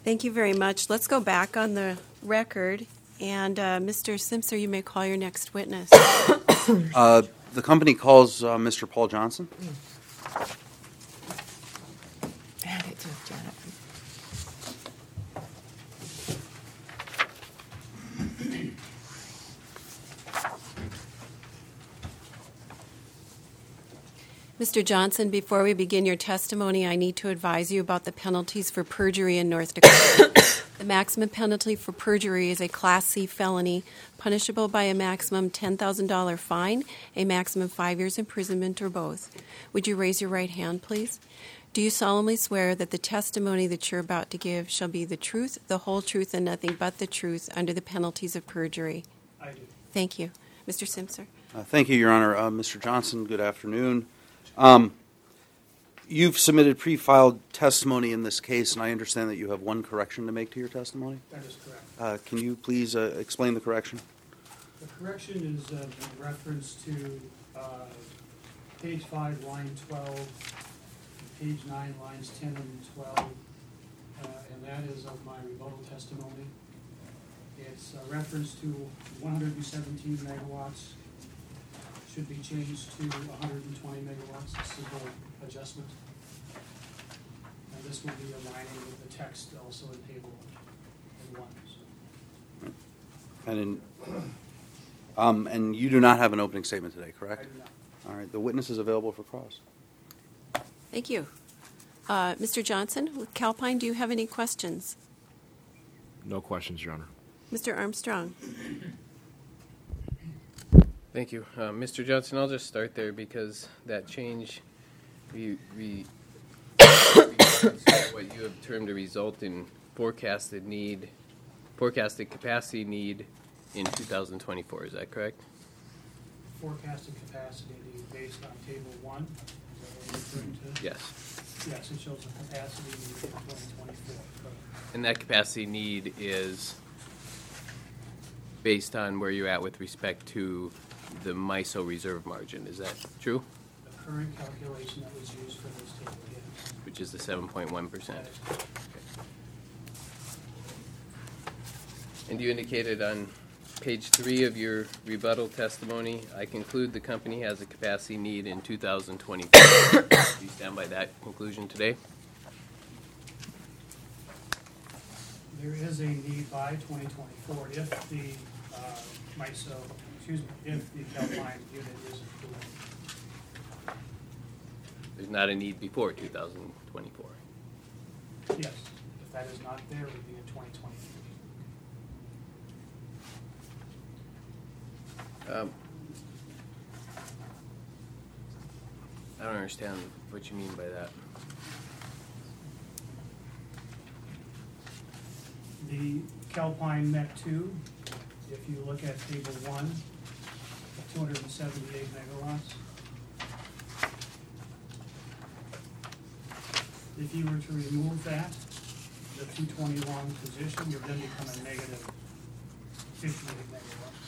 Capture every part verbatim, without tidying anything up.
Thank you very much. Let's go back on the record. And uh, Mister Simpson, you may call your next witness. Uh, the company calls uh, Mister Paul Johnson. Hand it to Janet. Mister Johnson, before we begin your testimony, I need to advise you about the penalties for perjury in North Dakota. The maximum penalty for perjury is a Class C felony, punishable by a maximum ten thousand dollars fine, a maximum five years imprisonment, or both. Would you raise your right hand, please? Do you solemnly swear that the testimony that you're about to give shall be the truth, the whole truth, and nothing but the truth under the penalties of perjury? I do. Thank you. Mister Simpson. Uh, thank you, Your Honor. Uh, Mister Johnson, good afternoon. Um, you've submitted pre-filed testimony in this case, and I understand that you have one correction to make to your testimony. That is correct. Uh, can you please uh, explain the correction? The correction is uh, in reference to uh, page five, line twelve, page nine, lines ten and twelve, uh, and that is of my rebuttal testimony. It's a reference to one hundred seventeen megawatts, should be changed to one hundred twenty megawatts, a simple adjustment. And this will be aligning with the text also in table in one. So. And in, um, and you do not have an opening statement today, correct? I do not. All right. The witness is available for cross. Thank you. Uh, Mister Johnson, with Calpine, do you have any questions? No questions, Your Honor. Mister Armstrong. Thank you. Uh, Mister Johnson, I'll just start there because that change, we, we what you have termed to result in forecasted need, forecasted capacity need in two thousand twenty-four. Is that correct? Forecasted capacity need based on table one, is that what you're referring to? Yes. Yes, it shows a capacity need in twenty twenty-four, correct. And that capacity need is based on where you're at with respect to the M I S O reserve margin. Is that true? The current calculation that was used for this table, yes. Which is the seven point one percent. That is correct. And you indicated on page three of your rebuttal testimony, I conclude the company has a capacity need in two thousand twenty-four. Do you stand by that conclusion today? There is a need by twenty twenty-four if the uh, M I S O, excuse me, if the Calpine unit is approved. There's not a need before two thousand twenty-four. Yes, if that is not there, it would be in twenty twenty-three. Um, I don't understand what you mean by that. The Calpine M E C two, if you look at table one, two hundred seventy-eight megawatts. If you were to remove that, the two twenty-one position would then become a negative fifty-eight megawatts.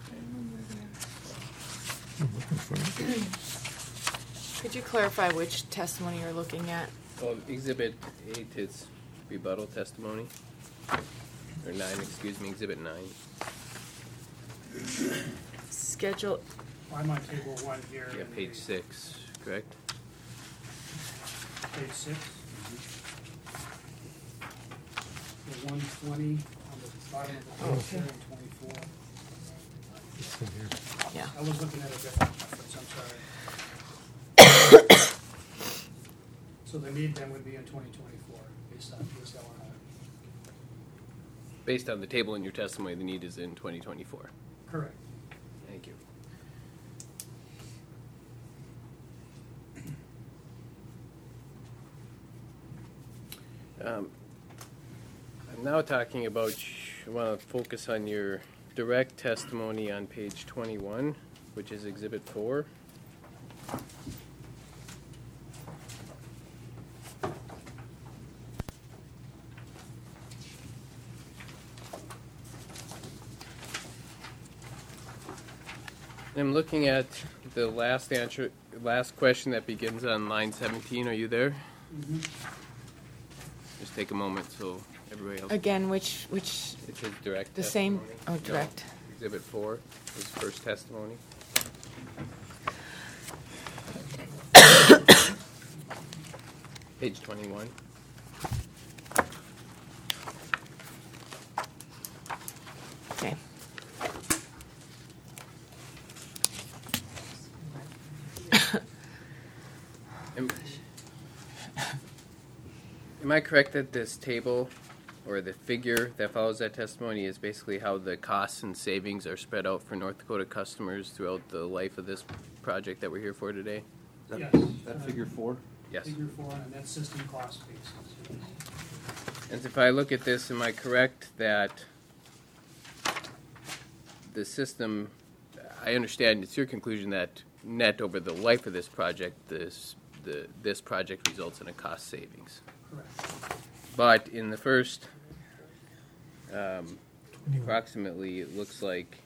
Could you clarify which testimony you're looking at? Well, Exhibit eight is rebuttal testimony. Or nine, excuse me, Exhibit nine. Schedule. I'm on table one here. Yeah, in page the- six, correct? Page six. The one twenty on the bottom of the page, Okay. here, and twenty-four. Yeah. I was looking at a different reference, I'm sorry. So the need then would be in twenty twenty-four, based on this L R I. Based on the table in your testimony, the need is in twenty twenty-four. Correct. Thank you. Um, I'm now talking about, I want to focus on your direct testimony on page twenty-one, which is Exhibit four. I'm looking at the last answer, last question that begins on line seventeen. Are you there? Mm-hmm. Just take a moment so everybody else? Again, which, which, It's his direct the same, testimony. oh, No, direct. Exhibit four, his first testimony. Page twenty-one. Okay. Am, am I correct that this table, or the figure that follows that testimony, is basically how the costs and savings are spread out for North Dakota customers throughout the life of this project that we're here for today? That, Yes. that figure four? Yes. Figure four on a net system cost basis. yes. And if I look at this, am I correct that the system, I understand it's your conclusion that net over the life of this project, this, the, this project results in a cost savings. Correct. But in the first, um, approximately, it looks like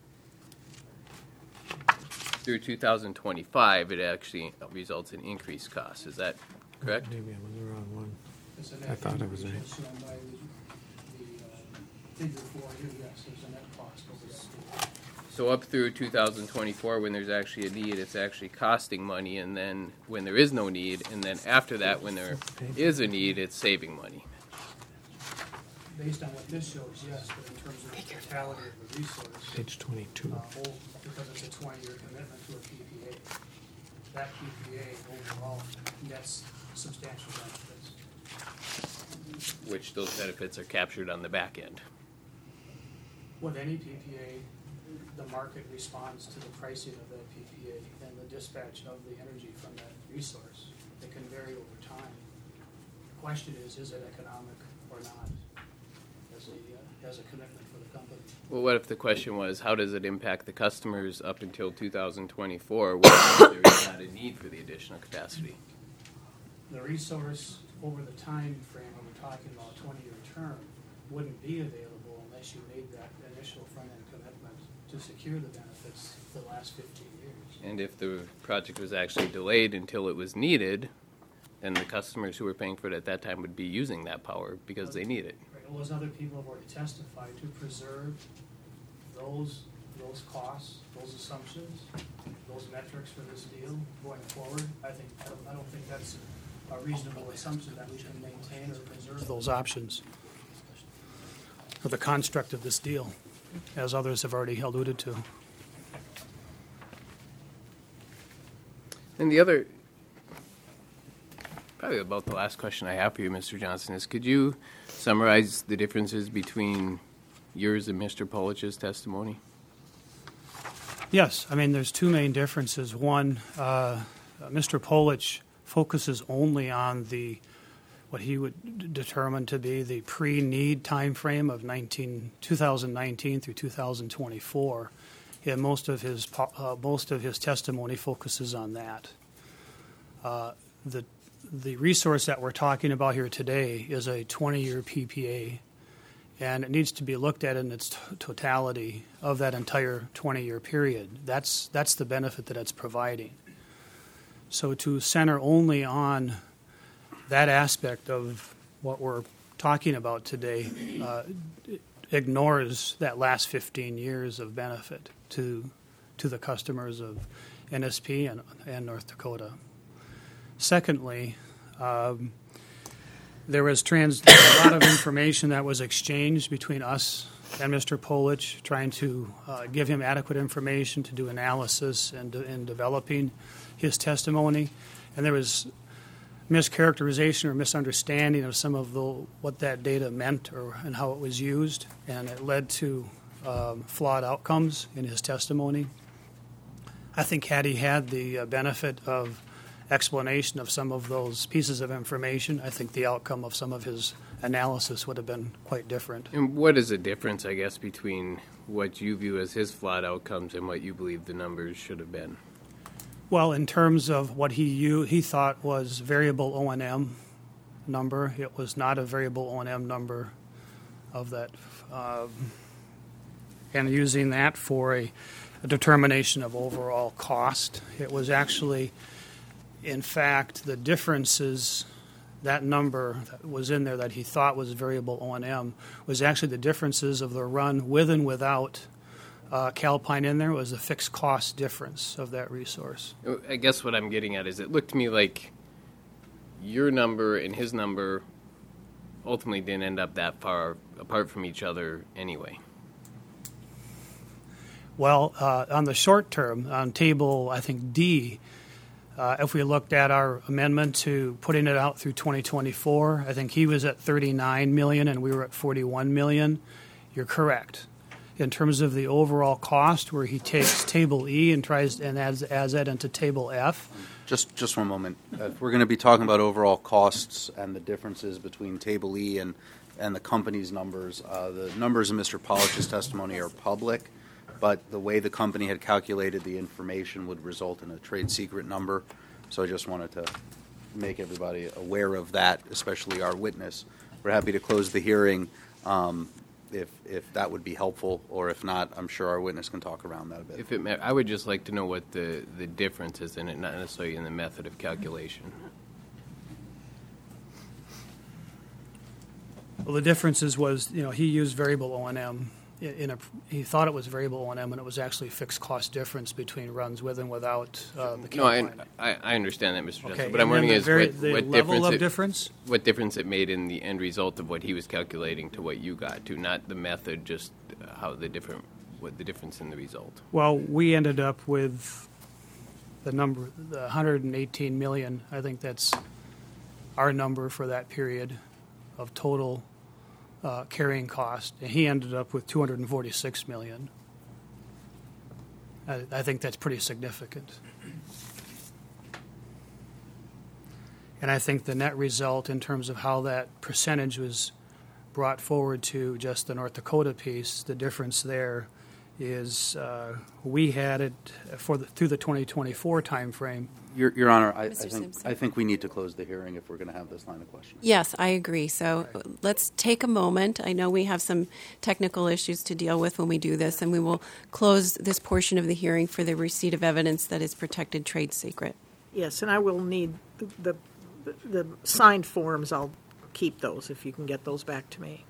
through two thousand twenty-five, it actually results in increased costs. Is that correct? Maybe I was the wrong one. It's a I net thought it was figure eight. shown by the, the, uh, figure four here, yes, there's a net cost over the So up through two thousand twenty-four, when there's actually a need, it's actually costing money, and then when there is no need, and then after that, when there is a need, it's saving money. Based on what this shows, yes, but in terms of the totality of the resource, Page twenty-two. uh, whole- because it's a twenty-year commitment to a P P A. That P P A overall nets substantial benefits. Which those benefits are captured on the back end. With any P P A, the market responds to the pricing of that P P A and the dispatch of the energy from that resource. It can vary over time. The question is, is it economic or not as a, uh, as a commitment for the company? Well, what if the question was, how does it impact the customers up until two thousand twenty-four, when there is not a need for the additional capacity? The resource over the time frame that we're talking about, twenty-year term, wouldn't be available unless you made that initial front-end commitment to secure the benefits for the last fifteen years. And if the project was actually delayed until it was needed, then the customers who were paying for it at that time would be using that power because they need it. Right, well, those other people have already testified to preserve those, those costs, those assumptions, those metrics for this deal going forward. I think, I don't, I don't think that's a reasonable assumption that we can maintain or preserve those options for the construct of this deal, as others have already alluded to. And the other, probably about the last question I have for you, Mister Johnson, is could you summarize the differences between yours and Mister Polich's testimony? Yes, I mean, there's two main differences. One, uh, Mister Polich focuses only on the what he would d- determine to be the pre-need time frame of nineteen, twenty nineteen through two thousand twenty-four. And most of his po- uh, most of his testimony focuses on that. Uh, the the resource that we're talking about here today is a twenty-year P P A, and it needs to be looked at in its t- totality of that entire twenty-year period. That's that's the benefit that it's providing. So to center only on that aspect of what we're talking about today uh, ignores that last fifteen years of benefit to to the customers of N S P and, and North Dakota. Secondly, um, there was trans a lot of information that was exchanged between us and Mister Polich, trying to uh, give him adequate information to do analysis and in developing his testimony, and there was mischaracterization or misunderstanding of some of the what that data meant or and how it was used, and it led to um, flawed outcomes in his testimony. I think had he had the uh, benefit of explanation of some of those pieces of information, I think the outcome of some of his analysis would have been quite different. And what is the difference, I guess, between what you view as his flawed outcomes and what you believe the numbers should have been? Well, in terms of what he u- he thought was variable O and M number, it was not a variable O and M number of that, uh, and using that for a, a determination of overall cost. It was actually, in fact, the differences that number that was in there that he thought was variable O and M was actually the differences of the run with and without uh, Calpine in there. Was the fixed cost difference of that resource. I guess what I'm getting at is it looked to me like your number and his number ultimately didn't end up that far apart from each other anyway. Well, uh, on the short term, on table, I think D, uh, if we looked at our amendment to putting it out through twenty twenty-four, I think he was at thirty-nine million and we were at forty-one million. You're correct. In terms of the overall cost, where he takes table E and tries and adds, adds that into table F. Just just one moment. Uh, if we're going to be talking about overall costs and the differences between Table E and, and the company's numbers, uh, the numbers in Mister Polich's testimony are public, but the way the company had calculated the information would result in a trade secret number. So I just wanted to make everybody aware of that, especially our witness. We're happy to close the hearing um, if if that would be helpful, or if not, I'm sure our witness can talk around that a bit. If it, ma- I would just like to know what the, the difference is in it, not necessarily in the method of calculation. Well, the differences was, you know, he used variable O and M in in a, he thought it was variable O and M, and it was actually fixed cost difference between runs with and without uh, the No, I, Calpine. I, I understand that, Mister Johnson. Okay, But I'm and then wondering the is very- what, the what level difference of it, difference? what difference it made in the end result of what he was calculating to what you got to, not the method, just uh, how the different, what the difference in the result. Well, we ended up with the number, the one hundred eighteen million. I think that's our number for that period of total uh, carrying cost. And he ended up with two hundred forty-six million. I, I think that's pretty significant. And I think the net result in terms of how that percentage was brought forward to just the North Dakota piece, the difference there is uh, we had it for the, through the twenty twenty-four timeframe. Your, Your Honor, I, I Mister think Simpson. I think we need to close the hearing if we're going to have this line of questions. Yes, I agree. So let's take a moment. I know we have some technical issues to deal with when we do this, and we will close this portion of the hearing for the receipt of evidence that is protected trade secret. Yes, and I will need the, the, the signed forms. I'll keep those if you can get those back to me.